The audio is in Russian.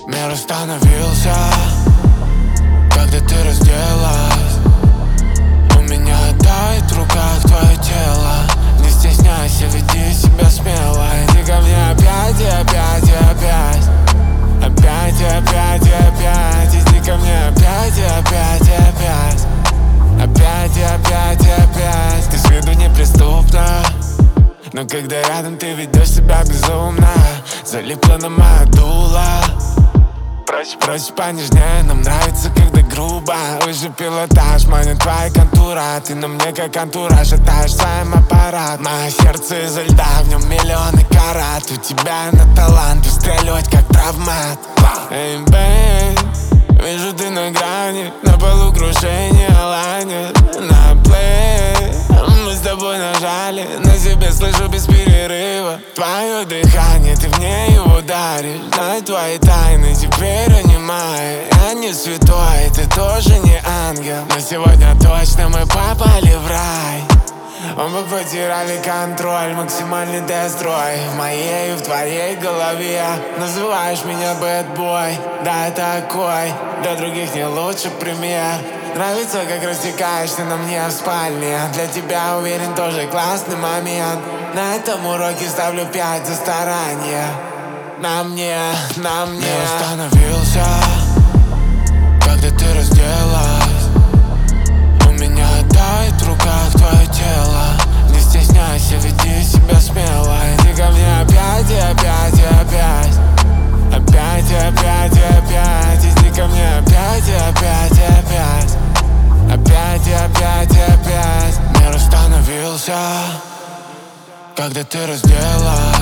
Мир остановился, когда ты разделась. У меня тает в руках твое тело. Не стесняйся, веди себя смело. Иди ко мне опять и опять и опять. Опять и опять и опять. Иди ко мне опять и опять и опять. Опять и опять и опять. Ты с виду неприступна, но когда рядом ты ведешь себя безумно. Залипла на мое дуло. Просишь понежнее, нам нравится, когда грубо. Выше пилотаж, манит твоя контура. Ты на мне как антураж, шатаешь своим аппарат. Мое сердце изо льда, в нем миллионы карат. У тебя на талант выстреливать как травмат. Эй, бэй, вижу ты на грани, на полу крушение ланит. На плей, мы с тобой нажали, на себе слышу без перерыва твое дыхание, ты в ней ударишь. Знаю твои тайны, теперь анимай. Я не святой, ты тоже не ангел, но сегодня точно мы попали в рай. Мы потеряли контроль, максимальный тест-строй в моей и в твоей голове. Называешь меня бэдбой, да я такой, для других не лучше пример. Нравится, как растекаешься на мне в спальне. Для тебя, уверен, тоже классный момент. На этом уроке ставлю 5 за старание. На мне Мир остановился, когда ты разделась. У меня тает в руках твое тело. Не стесняйся, веди себя смело. Иди ко мне опять и опять и опять. Опять и опять и опять. Иди ко мне опять и опять и опять. Опять и опять и опять. Мир остановился, когда ты разделась.